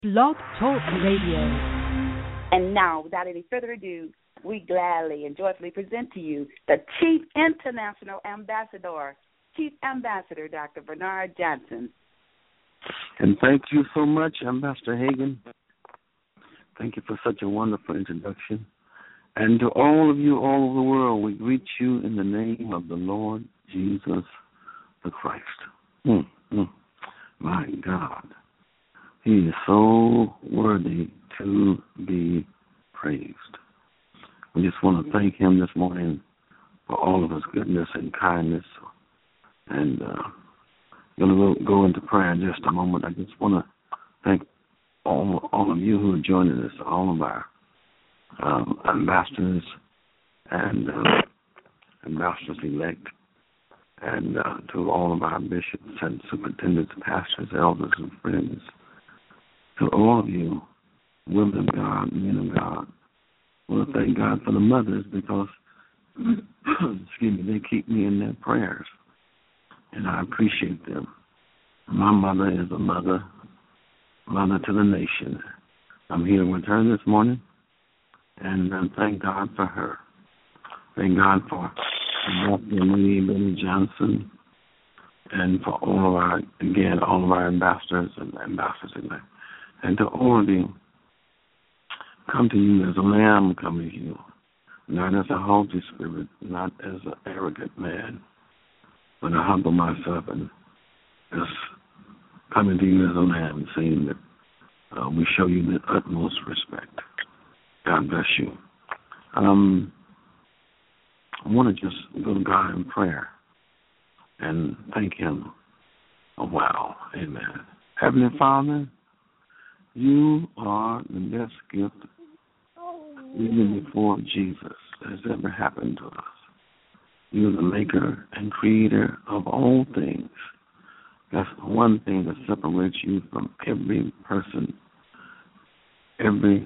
Blog Talk Radio. And now, without any further ado, we gladly and joyfully present to you the Chief International Ambassador, Chief Ambassador Dr. Bernard Johnson. And thank you so much, Ambassador Hagan. Thank you for such a wonderful introduction. And to all of you all over the world, we greet you in the name of the Lord Jesus the Christ. My God. He is so worthy to be praised. We just want to thank him this morning for all of his goodness and kindness. And going to go into prayer in just a moment. I just want to thank all of you who are joining us, all of our ambassadors and ambassadors-elect, and to all of our bishops and superintendents, pastors, elders, and friends. To all of you, women of God, men of God, I want to thank God for the mothers because, they keep me in their prayers, and I appreciate them. My mother is a mother to the nation. I'm here with her this morning, and thank God for her. Thank God for Dr. Billy Johnson, and for all of our ambassadors and ambassadors-elect. And to all of you, come to you as a lamb coming to you, not as a haughty spirit, not as an arrogant man, but I humble myself and just coming to you as a lamb, saying that we show you the utmost respect. God bless you. I want to just go to God in prayer and thank him a while. Amen. Heavenly Father, you are the best gift, even before Jesus, has ever happened to us. You are the maker and creator of all things. That's one thing that separates you from every person, every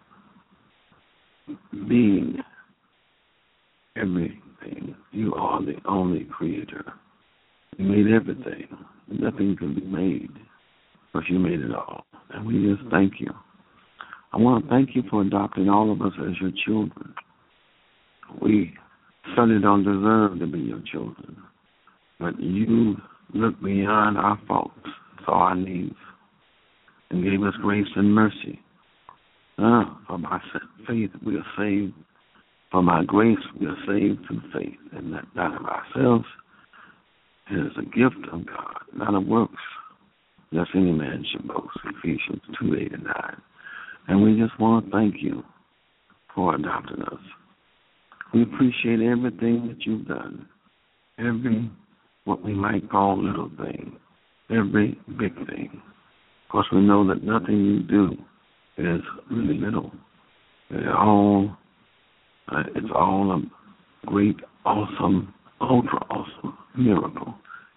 being, everything. You are the only creator. You made everything. Nothing can be made, but you made it all. And we just thank you. I want to thank you for adopting all of us as your children. We certainly don't deserve to be your children, but you looked beyond our faults, saw our needs, and gave us grace and mercy. For by faith we are saved. For by grace we are saved through faith, and that not of ourselves. It is a gift of God, not of works, lest any man should boast. Ephesians 2:8 and 9. And we just want to thank you for adopting us. We appreciate everything that you've done, every what we might call little thing, every big thing. Of course, we know that nothing you do is really little. It's all a great, awesome, ultra awesome miracle.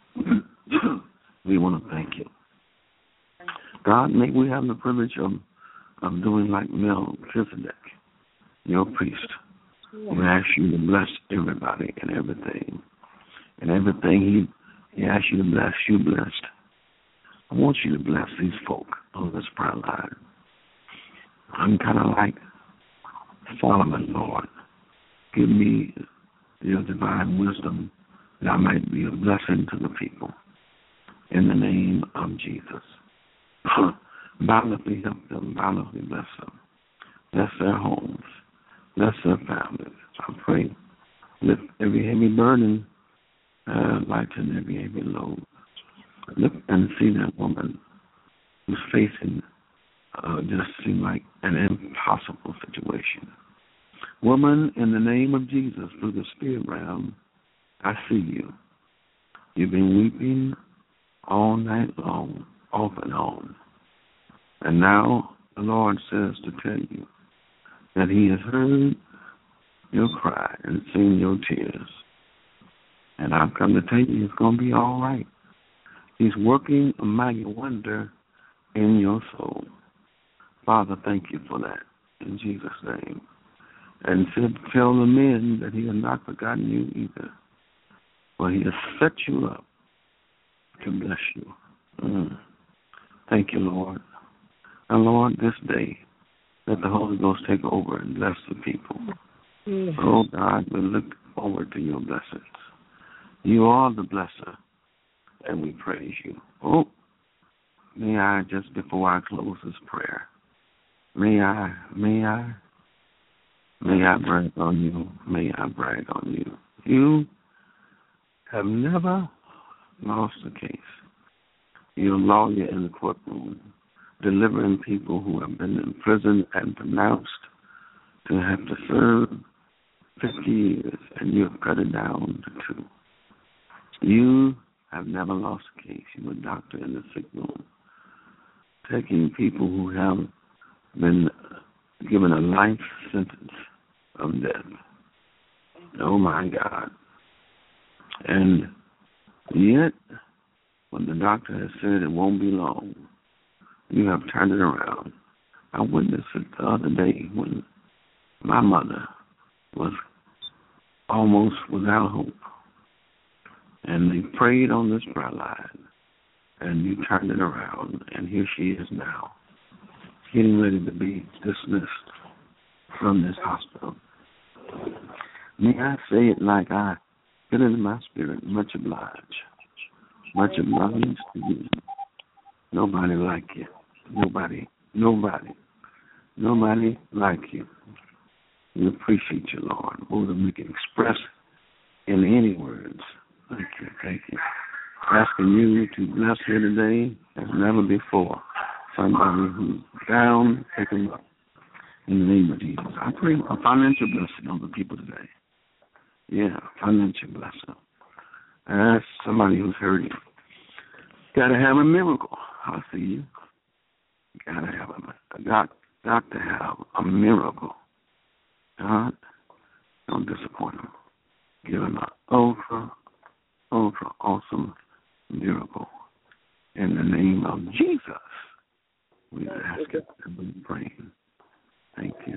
We want to thank you. God, may we have the privilege of doing like Melchizedek, your priest. We ask you to bless everybody and everything. And everything he asks you to bless, you blessed. I want you to bless these folk on this prayer line. I'm kind of like Solomon, Lord. Give me your divine wisdom that I might be a blessing to the people. In the name of Jesus. Bountifully help them, bountifully bless them. Bless their homes. Bless their families. I pray. Lift every heavy burden, lighten every heavy load. Look and see that woman who's facing just seem like an impossible situation. Woman, in the name of Jesus, through the spirit realm, I see you. You've been weeping all night long, off and on. And now the Lord says to tell you that he has heard your cry and seen your tears. And I've come to tell you it's going to be all right. He's working a mighty wonder in your soul. Father, thank you for that in Jesus' name. And tell the men that he has not forgotten you either. For he has set you up to bless you. Thank you, Lord. And Lord, this day, let the Holy Ghost take over and bless the people. Oh, God, we look forward to your blessings. You are the blesser, and we praise you. Oh, may I, just before I close this prayer, may I brag on you. May I brag on you. You have never lost a case. You're a lawyer in the courtroom, delivering people who have been in prison and pronounced to have to serve 50 years, and you have cut it down to 2. You have never lost a case. You're a doctor in the sick room, taking people who have been given a life sentence of death. Oh, my God. And yet, when the doctor has said it won't be long, you have turned it around. I witnessed it the other day when my mother was almost without hope. And they prayed on this prayer line, and you turned it around, and here she is now, getting ready to be dismissed from this hospital. May I say it like I feel it in my spirit, much obliged. Much obliged to you. Nobody like you. Nobody like you. We appreciate you, Lord, more than we can express in any words. Thank you. Asking you to bless here today as never before. Somebody who's down, pick them up. In the name of Jesus. I pray a financial blessing on the people today. Yeah, financial blessing. As somebody who's hurting. Got to have a miracle. I see you. Got to have a miracle. God, don't disappoint them. Give them an ultra awesome miracle. In the name of Jesus, we ask it and we pray. Thank you.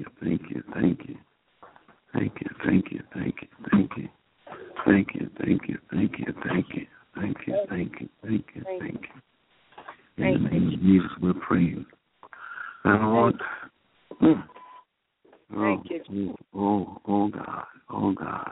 In the name of Jesus, we're praying. Now, Lord, oh God.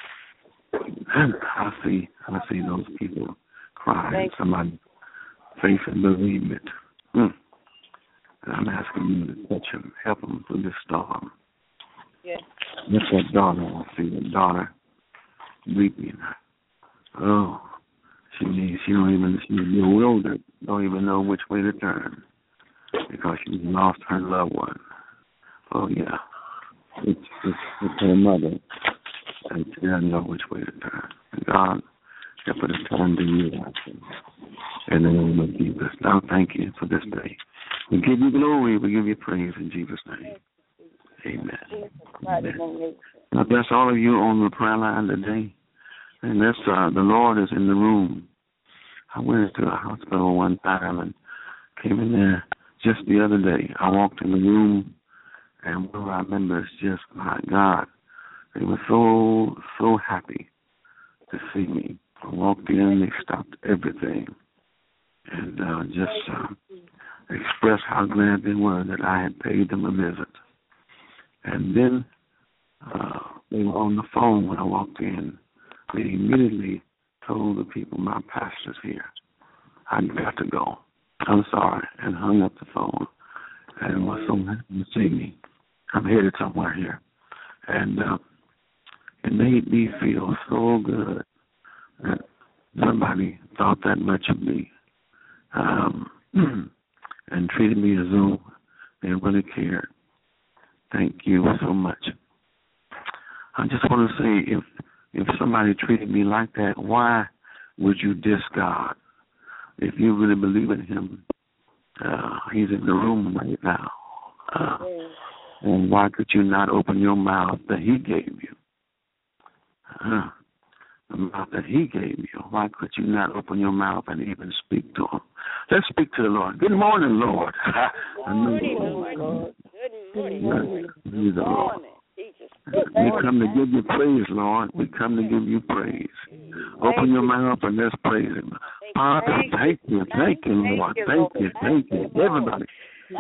I see those people crying. Somebody facing bereavement. And I'm asking you to touch them, help them through this storm. Yes. That's that daughter. I see that daughter weeping. Oh, she's bewildered, don't even know which way to turn because she's lost her loved one. Oh, yeah. It's her mother. And she doesn't know which way to turn. And God, help her to turn to you. In the name of Jesus. Now, thank you for this day. We give you glory. We give you praise in Jesus' name. Amen. Amen. God bless all of you on the prayer line today. And the Lord is in the room. I went into a hospital one time and came in there just the other day. I walked in the room, and one of our members just, my God, they were so happy to see me. I walked in, they stopped everything, and expressed how glad they were that I had paid them a visit. And then they were on the phone when I walked in. They immediately told the people, my pastor's here. I've got to go. I'm sorry, and hung up the phone. And was so happy to see me. I'm headed somewhere here. And it made me feel so good that nobody thought that much of me and treated me as though they really cared. Thank you so much. I just want to say, if somebody treated me like that, why would you diss God? If you really believe in him, he's in the room right now. And why could you not open your mouth that he gave you? The mouth that he gave you. Why could you not open your mouth and even speak to him? Let's speak to the Lord. Good morning, Lord. Good morning, Lord. Good morning. He's the Lord. We come to give you praise, Lord. We come to give you praise. Open your mouth and let's praise him. Father, thank you, Lord. Thank you. Everybody.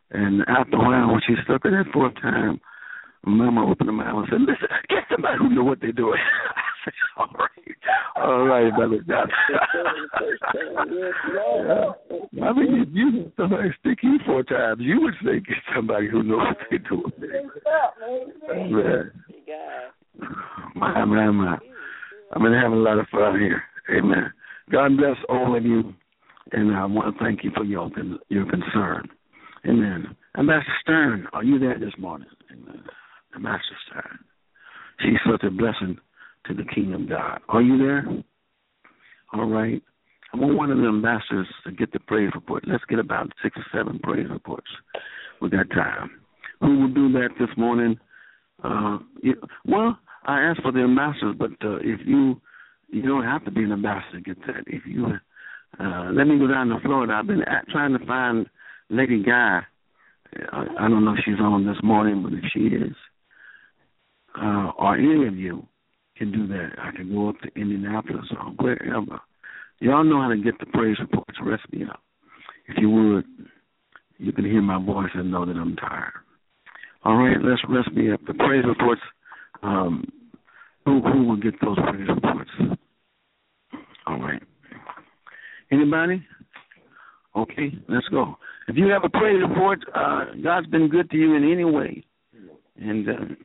And after a while, when she stuck it that fourth time, Mama opened her mouth and said, listen, get somebody who know what they're doing. I said, all right, Brother John. I mean, if you somebody stick you 4 times, you would say get somebody who knows what they're doing. My. I've been having a lot of fun here. Amen. God bless all of you, and I want to thank you for your concern. Amen. Ambassador Stern, are you there this morning? Amen. Ambassador Stern. She's such a blessing to the kingdom of God. Are you there? All right. I want one of the ambassadors to get the praise report. Let's get about 6 or 7 praise reports. We got time. Who will do that this morning? Well, I asked for the ambassadors, but if you don't have to be an ambassador to get that. If you let me go down to Florida. I've been trying to find Lady Guy. I don't know if she's on this morning, but if she is, or any of you can do that. I can go up to Indianapolis or wherever. Y'all know how to get the praise reports. Rest me up. If you would, you can hear my voice and know that I'm tired. All right, let's rest me up. The praise reports, who will get those praise reports? All right. Anybody? Okay, let's go. If you have a praise report, God's been good to you in any way, and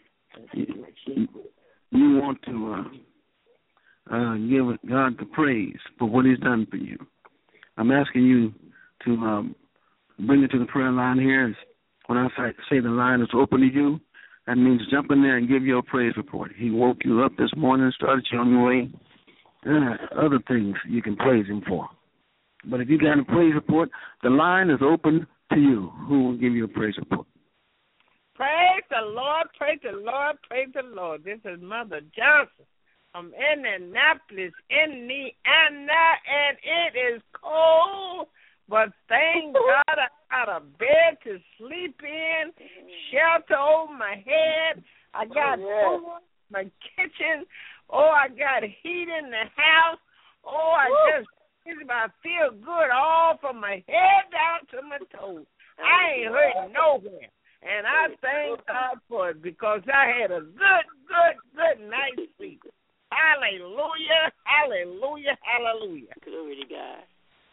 you want to give God the praise for what He's done for you, I'm asking you to bring it to the prayer line here. When I say the line is open to you, that means jump in there and give your praise report. He woke you up this morning, started you on your way. Other things you can praise Him for. But if you got a praise report, the line is open to you. Who will give you a praise report? Praise the Lord, praise the Lord, praise the Lord. This is Mother Johnson from Indianapolis, Indiana, and it is cold, but thank God I got a bed to sleep in, shelter over my head. I got food in my kitchen. I got heat in the house. I feel good all from my head down to my toes. I ain't hurt nowhere. And I thank God for it because I had a good night's sleep. Hallelujah, hallelujah, hallelujah. Glory to God.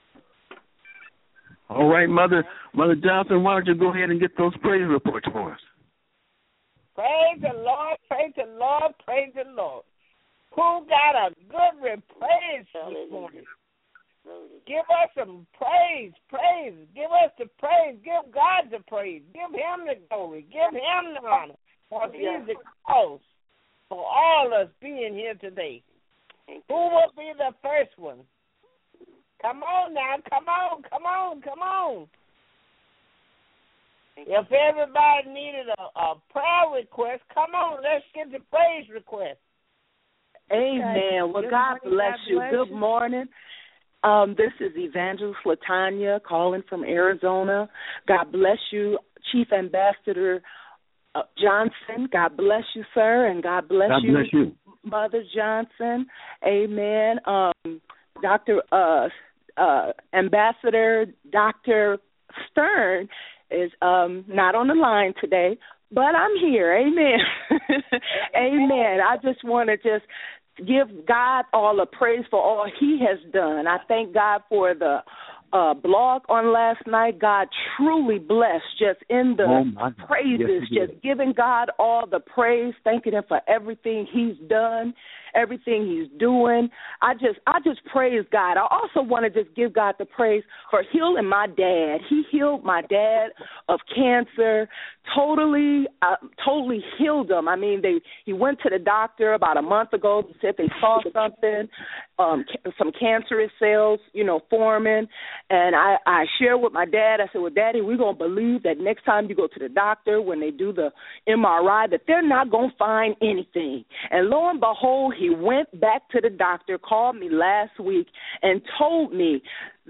All right, Mother Johnson, why don't you go ahead and get those praise reports for us? Praise the Lord, praise the Lord, praise the Lord. Who got a good praise this morning? Give us some praise. Give us the praise. Give God the praise. Give Him the glory. Give Him the honor. For He's the cause for all us being here today. Who will be the first one? Come on now. Come on. If everybody needed a prayer request, come on, let's get the praise request. Amen. Well, God bless you. Good morning. This is Evangelist Latanya calling from Arizona. God bless you, Chief Ambassador Johnson. God bless you, sir, and God bless you, Mother Johnson. Amen. Dr. Ambassador Dr. Stern is not on the line today, but I'm here. Amen. Amen. I just want to give God all the praise for all He has done. I thank God for the blog on last night. God truly blessed just in the praises, just giving God all the praise, thanking Him for everything He's done, everything He's doing. I just praise God. I also want to just give God the praise for healing my dad. He healed my dad of cancer, totally healed him. I mean, he went to the doctor about a month ago. He said they saw something, some cancerous cells, forming. And I shared with my dad, I said, well, Daddy, we're going to believe that next time you go to the doctor, when they do the MRI, that they're not going to find anything. And lo and behold, he went back to the doctor, called me last week, and told me that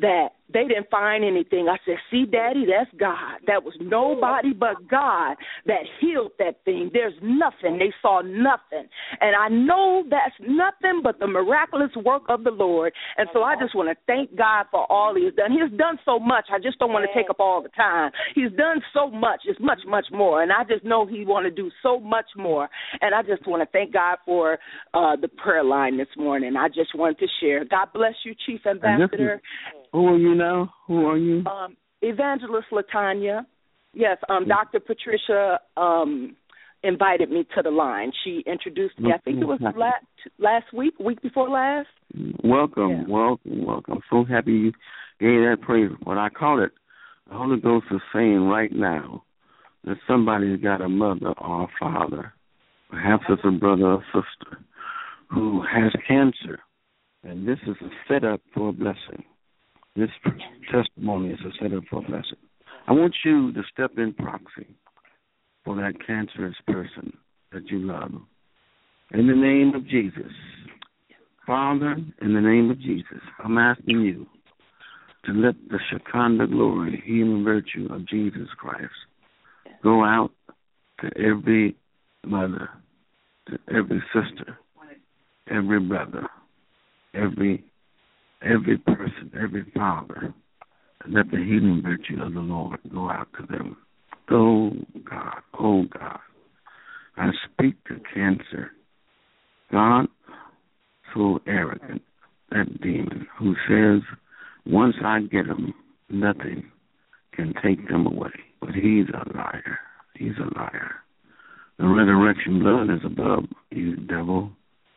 they didn't find anything. I said, see, Daddy, that's God. That was nobody but God that healed that thing. There's nothing. They saw nothing. And I know that's nothing but the miraculous work of the Lord. And so I just want to thank God for all He has done. He has done so much. I just don't want to take up all the time. He's done so much. It's much, much more. And I just know He want to do so much more. And I just want to thank God for the prayer line this morning. I just wanted to share. God bless you, Chief Ambassador. Who are you now? Who are you? Evangelist Latanya. Yes, Dr. Patricia invited me to the line. She introduced me, I think it was last week before last. Welcome. So happy you gave that praise. What I call it, the Holy Ghost is saying right now that somebody's got a mother or a father, perhaps it's a brother or sister, who has cancer, and this is a setup for a blessing. This testimony is a setup for a blessing. I want you to step in proxy for that cancerous person that you love. In the name of Jesus, Father, in the name of Jesus, I'm asking you to let the Shekinah glory, healing virtue of Jesus Christ go out to every mother, to every sister, every brother, every person, every father. Let the healing virtue of the Lord go out to them. Oh, God, I speak to cancer. God, so arrogant, that demon who says, once I get them, nothing can take them away. But he's a liar. He's a liar. The resurrection blood is above you, devil.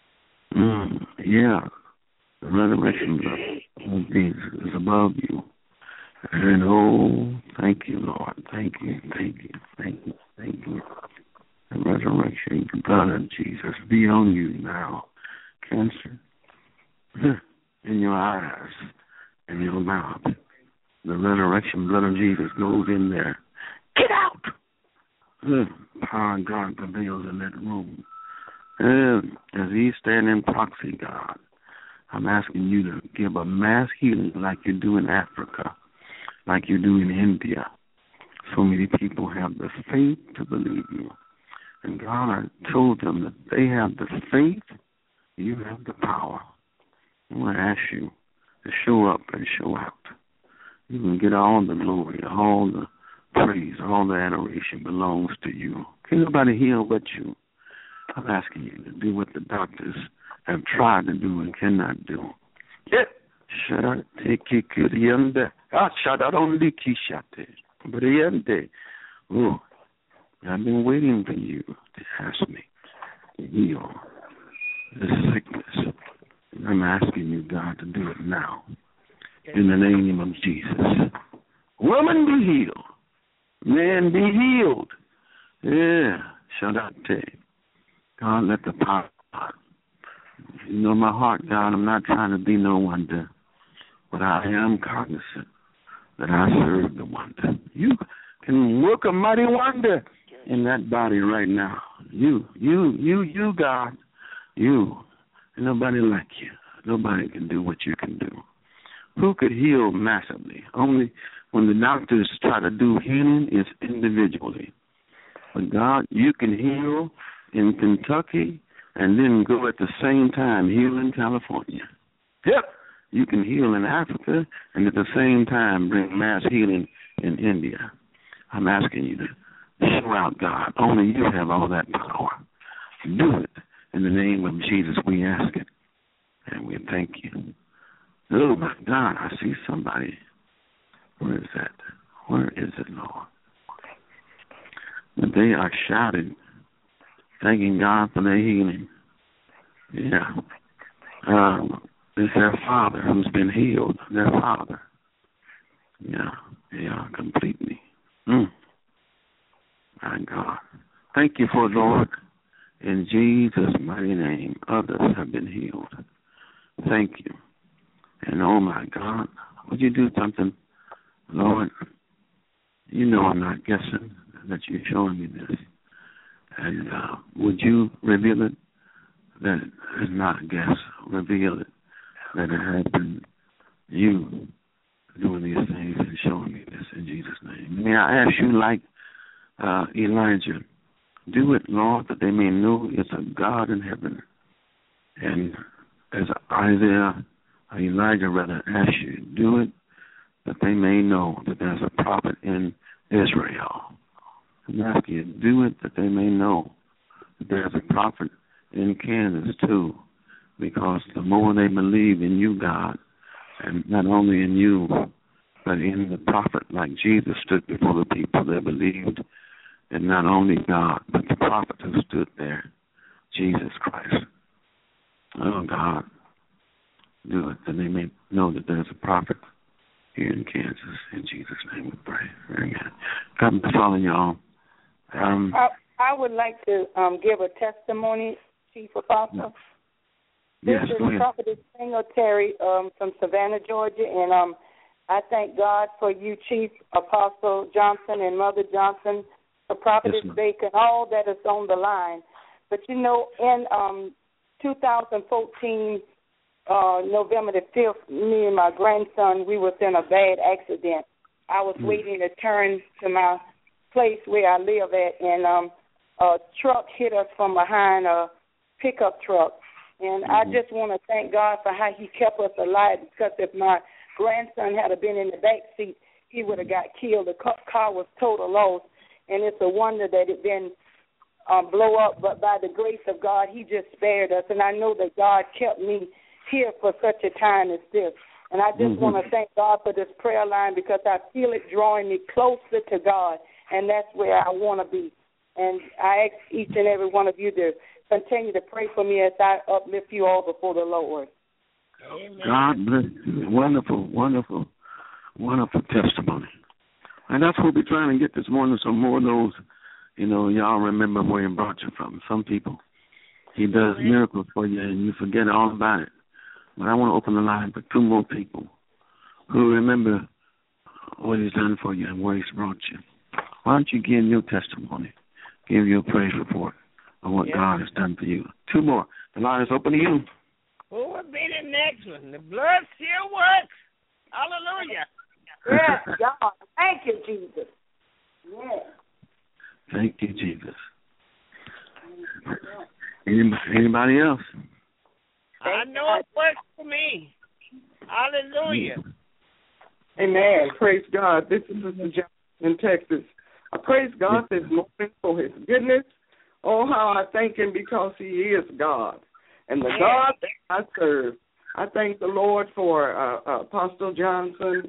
Yeah. The resurrection blood of Jesus is above you. And oh, thank you, Lord. Thank you. The resurrection blood of Jesus be on you now. Cancer in your eyes, in your mouth. The resurrection blood of Jesus goes in there. Get out! Power of God prevails in that room. As He's standing in proxy, God, I'm asking you to give a mass healing like you do in Africa, like you do in India. So many people have the faith to believe you. And God told them that they have the faith, you have the power. I want to ask you to show up and show out. You can get all the glory, all the praise, all the adoration belongs to you. Can't nobody heal but you. I'm asking you to do what the doctors have tried to do and cannot do. Yeah. Shut up, take it, shut out on the key shot there. But oh, I've been waiting for you to ask me to heal this sickness. And I'm asking you, God, to do it now. In the name of Jesus. Woman, be healed. Man, be healed. Yeah, shut up, God, let the power. You know my heart, God. I'm not trying to be no wonder, but I am cognizant that I serve the wonder. You can work a mighty wonder in that body right now. You, God. You. And nobody like you. Nobody can do what you can do. Who could heal massively? Only when the doctors try to do healing is individually. But God, you can heal in Kentucky and then go at the same time heal in California. Yep. You can heal in Africa and at the same time bring mass healing in India. I'm asking you to show out, God. Only you have all that power. Do it. In the name of Jesus, we ask it. And we thank you. Oh, my God, I see somebody. Where is that? Where is it, Lord? But they are shouting, thanking God for their healing. Yeah. It's their father who's been healed. Their father. Yeah, completely. My God. Thank you for, Lord. In Jesus' mighty name, others have been healed. Thank you. And oh, my God, would you do something, Lord? You know I'm not guessing that you're showing me this. And would you reveal it? That it is not a guess. Reveal it. That it has been you doing these things and showing me this in Jesus' name. May I ask you, like Elijah, do it, Lord, that they may know it's a God in heaven. And as Elijah rather asked you, do it that they may know that there's a prophet in Israel. And ask you, do it that they may know that there's a prophet in Kansas too, because the more they believe in you, God, and not only in you, but in the prophet, like Jesus stood before the people that believed in not only God, but the prophet who stood there, Jesus Christ. Oh, God, do it that they may know that there's a prophet here in Kansas. In Jesus' name we pray. Very good. God bless all of y'all. I would like to give a testimony, Chief Apostle. Yes, this go is ahead. Prophetess Singletary from Savannah, Georgia, and I thank God for you, Chief Apostle Johnson and Mother Johnson, for Prophetess Yes, Baker, and all that is on the line. But, you know, in 2014, November the 5th, me and my grandson, we was in a bad accident. I was waiting to turn to my place where I live at, and a truck hit us from behind, a pickup truck. And I just want to thank God for how he kept us alive, because if my grandson had been in the back seat, he would have got killed. The car was total loss, and it's a wonder that it didn't blow up. But by the grace of God, he just spared us, and I know that God kept me here for such a time as this. And I just want to thank God for this prayer line, because I feel it drawing me closer to God, and that's where I want to be. And I ask each and every one of you to continue to pray for me as I uplift you all before the Lord. Amen. God bless you. Wonderful, wonderful, wonderful testimony. And that's what we're trying to get this morning, some more of those, you know, y'all remember where he brought you from. Some people, he does miracles for you and you forget all about it. But I want to open the line for two more people who remember what he's done for you and where he's brought you. Why don't you give your testimony, give your praise report on what God has done for you. Two more. The line is open to you. Who would be the next one? The blood still works. Hallelujah. Yes, God. Thank you, Jesus. Yes. Thank you, Jesus. Anybody else? I know it works for me. Hallelujah. Amen. Praise God. This is Sister John in Texas. I praise God this morning for his goodness. Oh, how I thank him because he is God. And the God that I serve. I thank the Lord for Apostle Johnson,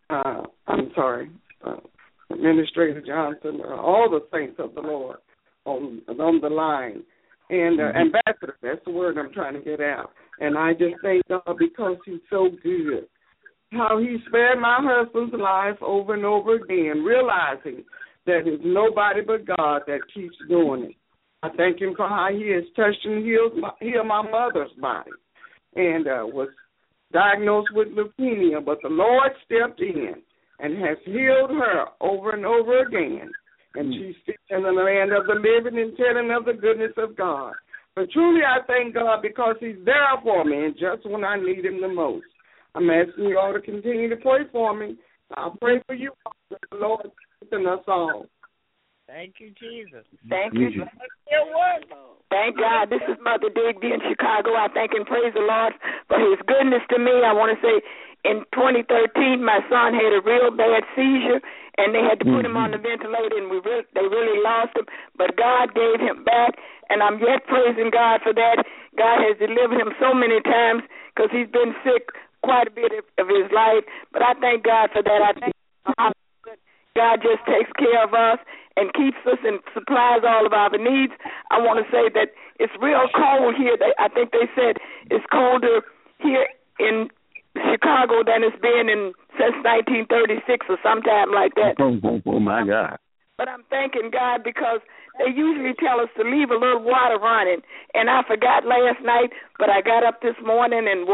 Administrator Johnson, all the saints of the Lord on the line. And ambassador, that's the word I'm trying to get out. And I just thank God because he's so good. How he spared my husband's life over and over again, realizing that it's nobody but God that keeps doing it. I thank him for how he has touched and healed my mother's body, and was diagnosed with leukemia, but the Lord stepped in and has healed her over and over again. And she's still in the land of the living and telling of the goodness of God. But truly I thank God because he's there for me, and just when I need him the most. I'm asking you all to continue to pray for me. I'll pray for you, the Lord strengthen us all. Thank you, Jesus. Thank you. Thank God. This is Mother Digby in Chicago. I thank and praise the Lord for his goodness to me. I want to say in 2013, my son had a real bad seizure, and they had to put him on the ventilator, and they really lost him. But God gave him back, and I'm yet praising God for that. God has delivered him so many times because he's been sick quite a bit of his life. But I thank God for that. I think God just takes care of us and keeps us and supplies all of our needs. I want to say that it's real cold here. I think they said it's colder here in Chicago than it's been since 1936 or sometime like that. Oh, my God. But I'm thanking God because they usually tell us to leave a little water running, and I forgot last night, but I got up this morning and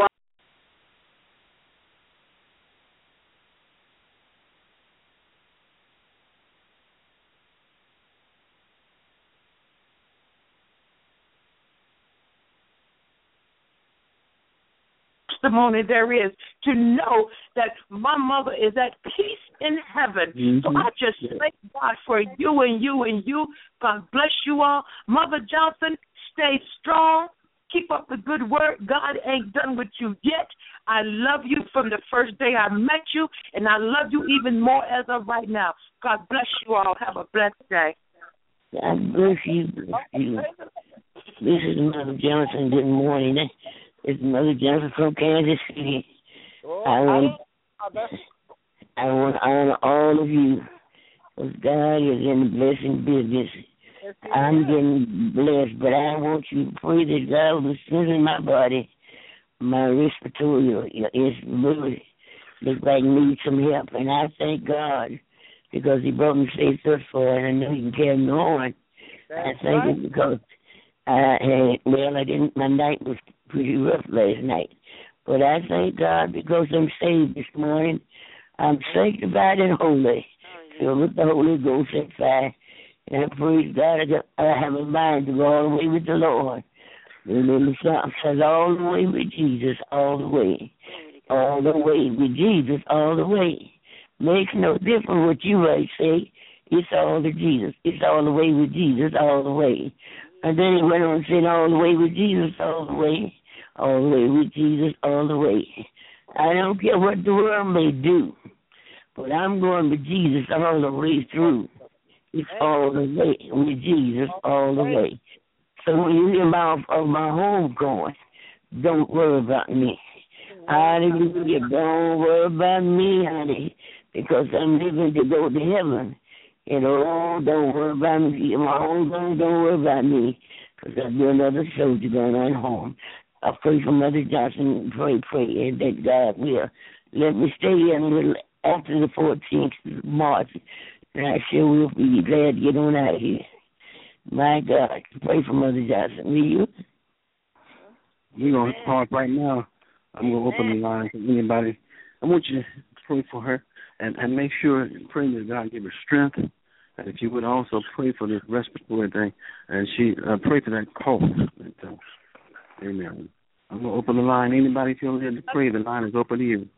testimony there is to know that my mother is at peace in heaven. Mm-hmm. So I just thank God for you and you and you. God bless you all. Mother Johnson, stay strong. Keep up the good work. God ain't done with you yet. I love you from the first day I met you, and I love you even more as of right now. God bless you all. Have a blessed day. God bless you. This is Mother Johnson. Good morning. It's Mother Johnson from Kansas City. I want to honor all of you, because God is in the blessing business. I'm getting blessed, but I want you to pray that God will strengthen my body. My respiratory is really look like need some help, and I thank God because He brought me safe thus far, and I know He can carry me on. I thank Him because my night was pretty rough last night, but I thank God because I'm saved this morning. I'm sanctified and holy, filled with the Holy Ghost and fire. And I praise God, I have a mind to go all the way with the Lord. And then the song says, all the way with Jesus, all the way. All the way with Jesus, all the way. Makes no difference what you might say. It's all to Jesus. It's all the way with Jesus, all the way. And then he went on and said, all the way with Jesus, all the way. All the way with Jesus, all the way. I don't care what the world may do, but I'm going with Jesus all the way through. It's all the way with Jesus, all the way. So when you hear my home going, don't worry about me. Hallelujah. Don't worry about me, honey, because I'm living to go to heaven. You know, don't worry about me. My home going, don't worry about me, because I'll be another soldier going on home. I pray for Mother Johnson, pray, and that God will let me stay here a little after the 14th of March. And I sure will be glad to get on out of here. My God, pray for Mother Johnson, will you? We're going to pause right now. I'm going to open the line for anybody. I want you to pray for her and make sure and pray that God give her strength. And if you would also pray for this respiratory thing, and she pray for that cough. Amen. I'm going to open the line. Anybody feel led to pray, the line is open to you.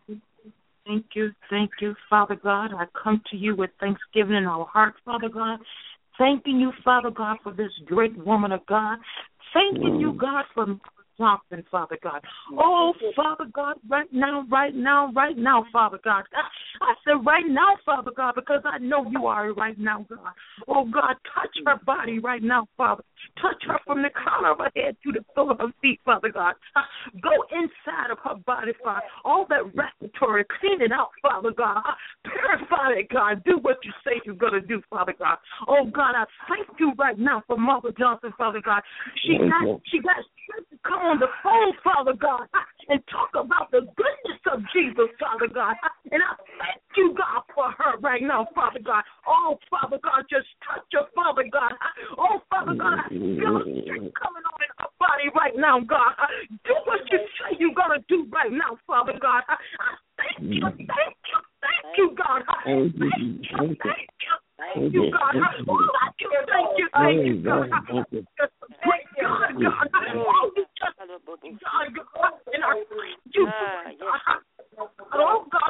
Thank you, Father God. I come to you with thanksgiving in our hearts, Father God. Thanking you, Father God, for this great woman of God. Thanking you, God, for Johnson, Father God. Oh, Father God, right now, Father God. I said right now, Father God, because I know you are right now, God. Oh, God, touch her body right now, Father. Touch her from the crown of her head to the sole of her feet, Father God. Go inside of her body, Father. All that respiratory, clean it out, Father God. Purify it, God. Do what you say you're going to do, Father God. Oh, God, I thank you right now for Mother Johnson, Father God. She got strength to come on the phone, Father God, and talk about the goodness of Jesus, Father God. And I thank you, God, for her right now, Father God. Oh, Father God, just touch her, Father God. Oh, Father God, I feel strength coming on in her body right now, God. Do what you say you're going to do right now, Father God. I thank you, God. Thank you, God. Thank you, God. Oh, thank you, God. Great God, God. Oh, you just, God, and I thank you, God. Oh, God,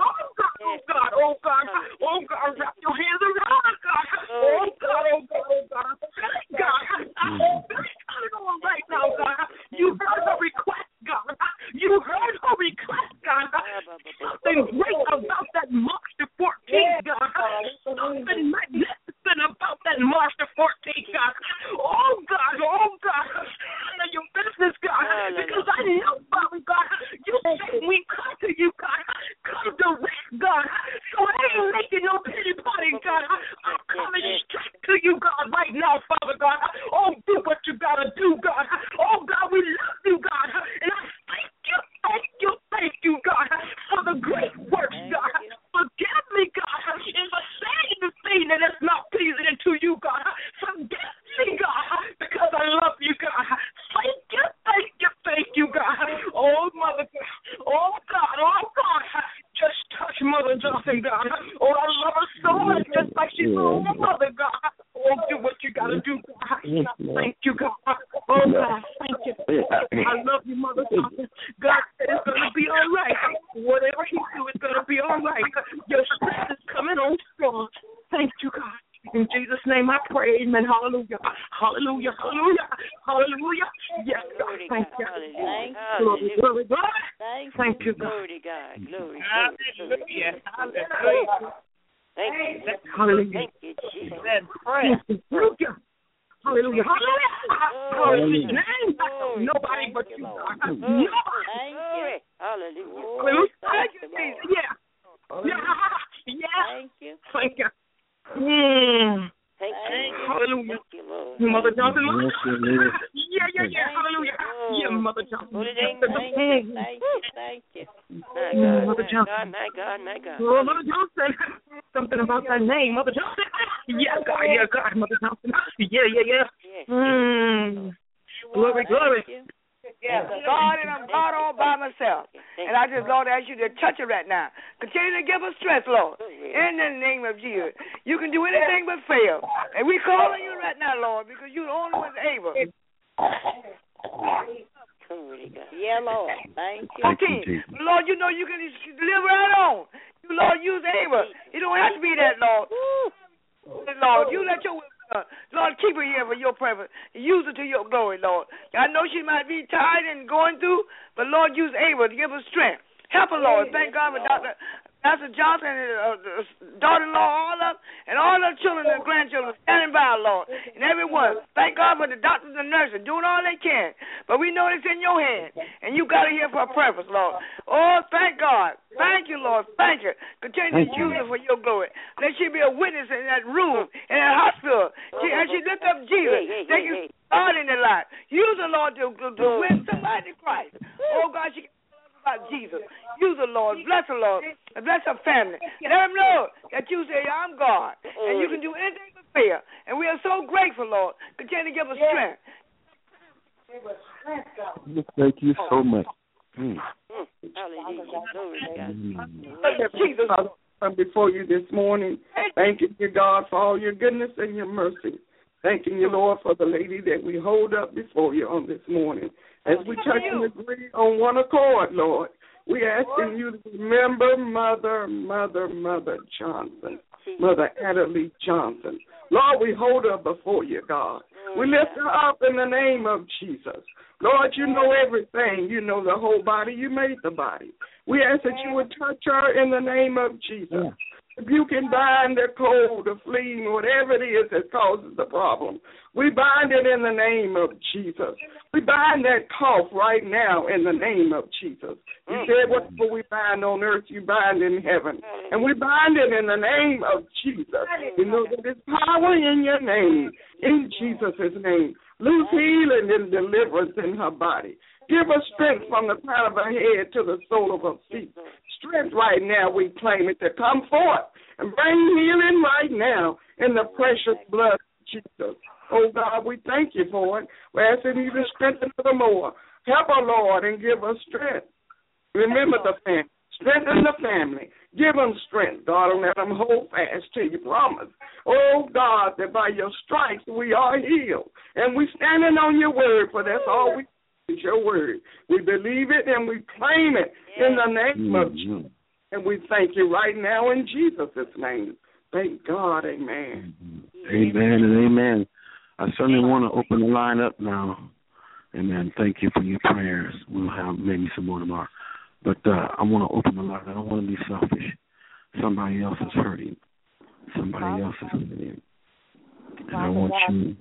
wrap your hands around, God. Oh, God, God. I'm very on right now, God. You heard her request, God. You heard her request, God. Something great about that March the 14th, God. Something magnificent about that March the 14th, God. Oh, God. I know your business, God, because I know, Father God, you say we come to you, God. Come direct, God. So I ain't making no pity party, God. I'm coming straight to you, God, right now, Father God. Oh, do what you gotta do, God. Oh, God, we love you, God. And I thank you, God, for the great works, God. Forgive me, God, if I say anything that is not pleasing to you, God. Forgive me, God, because I love you, God. Thank you, God. Oh, Mother God. Oh, God. Just touch Mother Johnson, God. Oh, I love her so much, just like she's my own mother, God. Oh, do what you got to do, God. Thank you, God. Oh, God, thank you. I love you, Mother Johnson. God said it's going to be all right. Whatever he do, it's going to be all right. Your strength is coming on strong. Thank you, God. In Jesus' name I pray, amen. Hallelujah. Hallelujah. Hallelujah. Hallelujah. Yes, God. Thank you. Glory, glory, glory. Thank you, God. Glory to God. Glory. Hallelujah. Hallelujah. Thank you. Hallelujah. Thank you, Jesus. Hallelujah. Hallelujah. Hallelujah. Nobody but you, God. Thank you. Hallelujah. Hallelujah. Yeah. Yeah. Thank you. Thank you. Thank you. Hallelujah. Thank you, Lord. Mother Johnson. Yes, Hallelujah. Yeah, Mother Johnson. Thank you. Mother Johnson. My God. Oh, Mother Johnson. Something about that name, Mother Johnson. Yeah, God, Mother Johnson. Yeah. Glory. Yeah, I'm God all by myself. And I just, Lord, ask you to touch it right now. Continue to give us strength, Lord, in the name of Jesus. You can do anything but fail. And we call on you right now, Lord, because you're the only one able. Yeah, Lord. Thank you. Okay. Lord, you know you can live right on. You, Lord, you're able. You don't have to be that, Lord. Lord, you let your will be done. Lord, keep her here for your purpose. Use her to your glory, Lord. I know she might be tired and going through, but Lord, you're able to give her strength. Help her, Lord. Thank God for Dr. Johnson and daughter-in-law, all of, and all her children and grandchildren standing by, Lord, and everyone. Thank God for the doctors and nurses doing all they can. But we know it's in your hand, and you got her here for a purpose, Lord. Oh, thank God. Thank you, Lord. Thank you. Continue to use her for your glory. Let she be a witness in that room, in that hospital. As she lift up Jesus, they can God in their life. Use her, Lord, to win somebody to Christ. Oh, God, she can about Jesus. Use her, Lord. Bless her, Lord. And bless her family. Let them know that you say, I'm God. And you can do anything but fail. And we are so grateful, Lord. Continue to give us strength. Thank you so much. Jesus, I come before you this morning. Thanking you, God, for all your goodness and your mercy. Thanking you, Lord, for the lady that we hold up before you on this morning. As we touch and agree on one accord, Lord, we asking you to remember Mother Johnson, Mother Adderley Johnson. Lord, we hold her before you, God. We lift her up in the name of Jesus. Lord, you know everything. You know the whole body. You made the body. We ask that you would touch her in the name of Jesus. If you can bind the cold, the flea, whatever it is that causes the problem, we bind it in the name of Jesus. We bind that cough right now in the name of Jesus. You said whatever we bind on earth, you bind in heaven. And we bind it in the name of Jesus. We know that there's power in your name, in Jesus' name. Loose healing and deliverance in her body. Give her strength from the crown of her head to the sole of her feet. Strength right now, we claim it to come forth and bring healing right now in the precious blood of Jesus. Oh, God, we thank you for it. We're asking you to strengthen her more. Help her, Lord, and give her strength. Remember the family. Strengthen the family. Give them strength, God, and let them hold fast to your promise. Oh, God, that by your stripes we are healed. And we're standing on your word, for that's all we need is your word. We believe it and we claim it in the name of Jesus. And we thank you right now in Jesus' name. Thank God, amen. Amen and amen. I certainly want to open the line up now. Amen. Thank you for your prayers. We'll have maybe some more tomorrow. But I want to open the line. I don't want to be selfish. Somebody else is hurting. Somebody else is hurting. And I want you.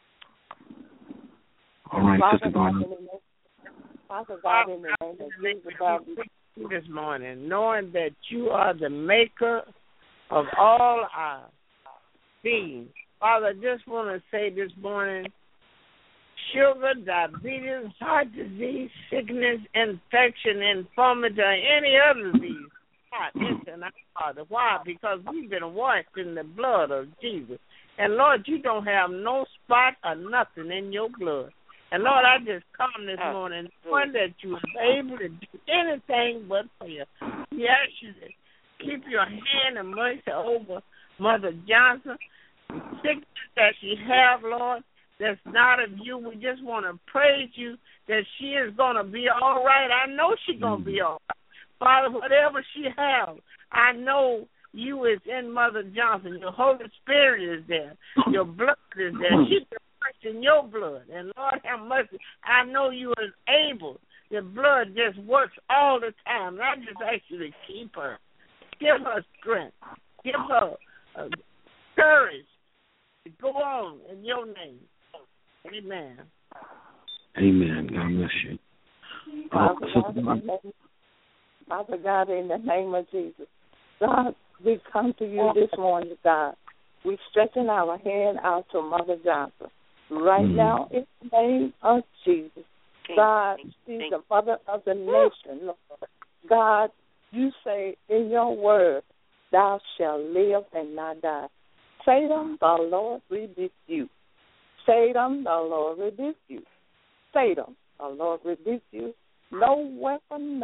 All right, Sister Barnum. Father God, in the name of Jesus, this morning, knowing that you are the maker of all our beings. Father, I just want to say this morning, sugar, diabetes, heart disease, sickness, infection, infirmity, or any other disease, Father. Why? Because we've been washed in the blood of Jesus. And, Lord, you don't have no spot or nothing in your blood. And, Lord, I just come this morning knowing that you are able to do anything but fail. We ask you to keep your hand and mercy over Mother Johnson, sickness that she have, Lord. that's not of you. We just want to praise you that she is going to be all right. I know she's going to be all right. Father, whatever she has, I know you is in Mother Johnson. Your Holy Spirit is there. Your blood is there. She's in your blood. And Lord have mercy, I know you is able. Your blood just works all the time. And I just ask you to keep her. Give her strength. Give her courage to go on in your name. Amen. Amen. God bless you. Father God, in the name of Jesus, God, we come to you this morning, God. We're stretching our hand out to Mother Johnson. Right now, in the name of Jesus, God, she's the mother of the nation, Lord. God, you say in your word, thou shalt live and not die. Satan, the Lord rebuke you. Satan, the Lord rebuke you. Satan, the Lord rebuke you. No weapon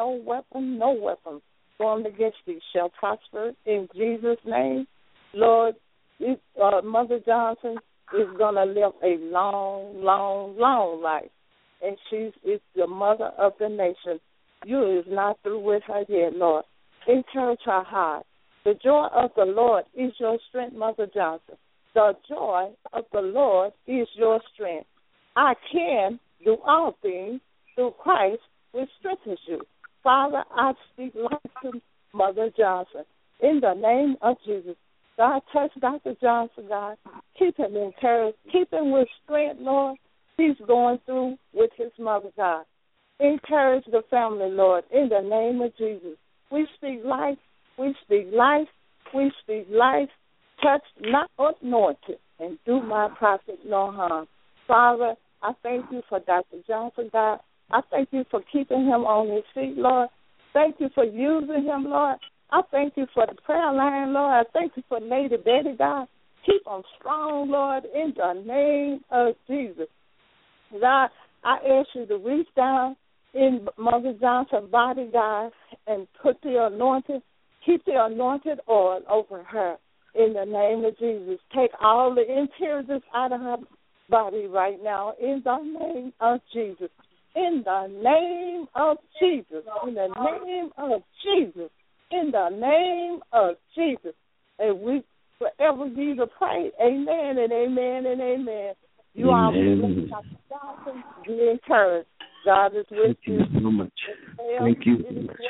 formed against you shall prosper in Jesus' name. Lord, Mother Johnson is going to live a long, long, long life. And she is the mother of the nation. You is not through with her yet, Lord. Encourage her heart. The joy of the Lord is your strength, Mother Johnson. The joy of the Lord is your strength. I can do all things through Christ, which strengthens you. Father, I speak life to Mother Johnson. In the name of Jesus, God, touch Dr. Johnson, God. Keep him encouraged. Keep him with strength, Lord. He's going through with his mother, God. Encourage the family, Lord, in the name of Jesus. We speak life. We speak life. We speak life. Touch, not anointed, and do my prophet no harm. Father, I thank you for Dr. Johnson, God. I thank you for keeping him on his feet, Lord. Thank you for using him, Lord. I thank you for the prayer line, Lord. I thank you for Lady Betty, God. Keep them strong, Lord, in the name of Jesus. God, I ask you to reach down in Mother Johnson's body, God, and put the anointed, keep the anointed oil over her in the name of Jesus. Take all the impurities out of her body right now in the name of Jesus. In the name of Jesus. In the name of Jesus. In the name of Jesus. And we forever give you the praise. Amen and amen and amen. You are blessed, Dr. Johnson. Be encouraged. God is with you. Thank you so much. Thank you so much.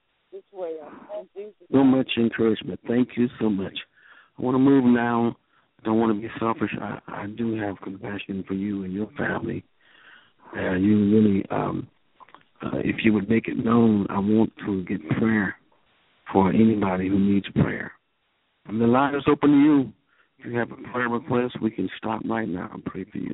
So much encouragement. Thank you so much. I want to move now. I don't want to be selfish. I do have compassion for you and your family. You really, if you would make it known, I want to get prayer for anybody who needs prayer. And the line is open to you. If you have a prayer request, we can stop right now and pray for you.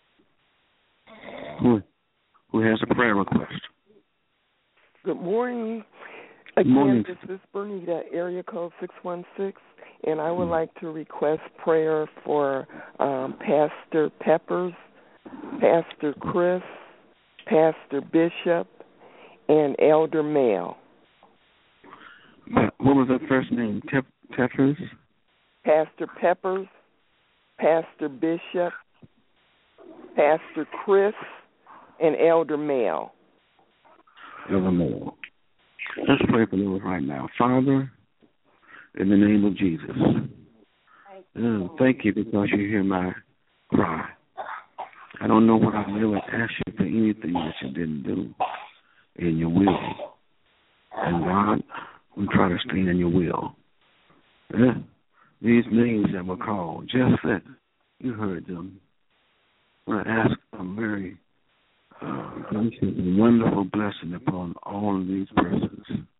Who has a prayer request? Good morning. Good morning. Again, this is Bernita, area code 616, and I would like to request prayer for Pastor Peppers, Pastor Chris, Pastor Bishop, and Elder Mel. What was that first name? Peppers? Pastor Peppers, Pastor Bishop, Pastor Chris, and Elder Mel. Elder Mel. Let's pray for those right now. Father, in the name of Jesus, thank you because you hear my cry. I don't know what I really ask you for anything that you didn't do in your will. And God, we try to stay in your will. These names that were called, just that you heard them. I want to ask a very gracious and wonderful blessing upon all of these persons.